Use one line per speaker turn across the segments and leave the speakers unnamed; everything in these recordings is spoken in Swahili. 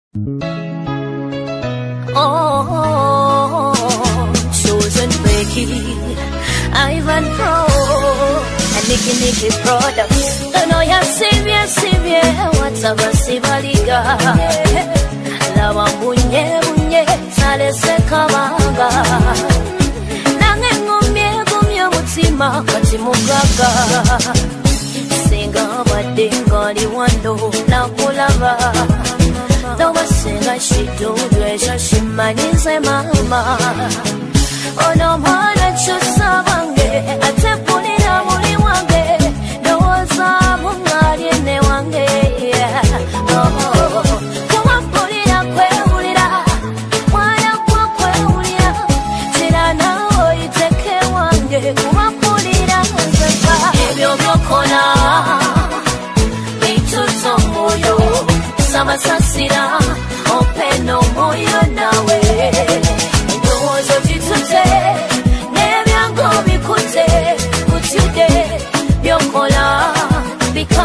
Oh, chosen Becky, Ivan Pro, and Nicky products. Don't know ya Sylvia, what's up a Sivaliga? Lava bunye, sale se kamaga. Nange mutima, katimugaga. Singa badinga li wando, nakulava. No masinga shido, dweja shimanize mama. Oh no mana chusa wange, ate punira muli wange. No waza mungari ne wange. Oh, kuma punira kwe ulira, wana kwa kwe ulira. Chira na oiteke wange, kuma punira zepa. Ebyo byokona, mituto moyo. Sama sasira, openo moyo nawe. Ndozo jitute, nebyango bikute, kutide, byokola, bika.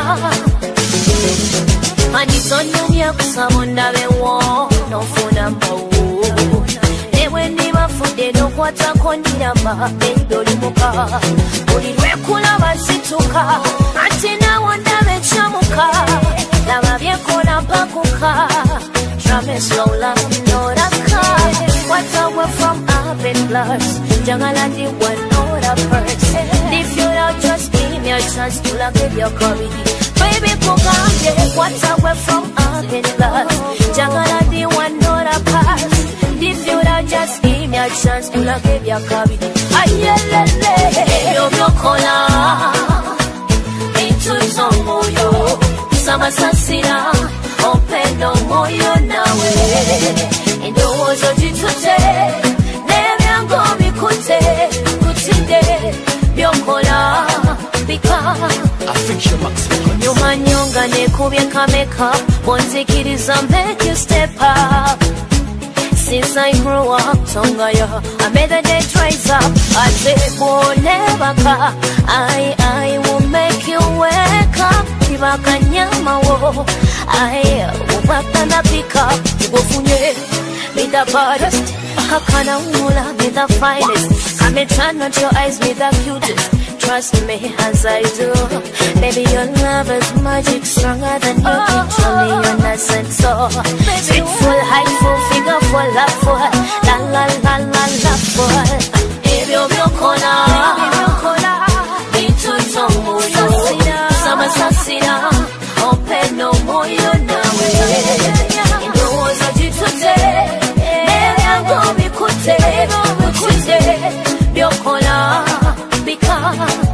Anisonyumya kusamonda bewo, nofuna mbawu. Ewe nibafude nokwata kondirama, bendoli muka. Uliwekula basituka, atina wanda bechamuka. Lava viekola pakuka, drame slow la noraka. What's away from up in blurs, jangalandi one nora first. If you don't just give me a chance to love give your curry. Baby kukamye, what's away from up in blurs, jangalandi one nora pass. If you don't just give me a chance to love give your curry. Ayelele, yo viekola, into somoyo. Sama sasira, openo moyo nawe. Ndozo jitute, nebyango bikute, kutide, byokola, bika.
Affection Max.
Nyuma nyonga nekubyeka makeup, bonzikiriza make you step up. Since I grew up, Tongaya, I made the day rise up. I said, oh, never car. I will make you wake up. Kibaka nyama wo. I will back and pick up. Ufunye, be the baddest. Kakana umula, be the finest. Come and turn on your eyes, be the cutest. Trust me as I do. Baby, your love is magic, stronger than you can tell me you're not sent so. Sweet full, high full, figure full, love full. La la la la la full. Ebyo byokona, into tomoyo. Sama sasira, openo moyo nawe. Ndozo jitute, nebyango bikute, byokola, bika.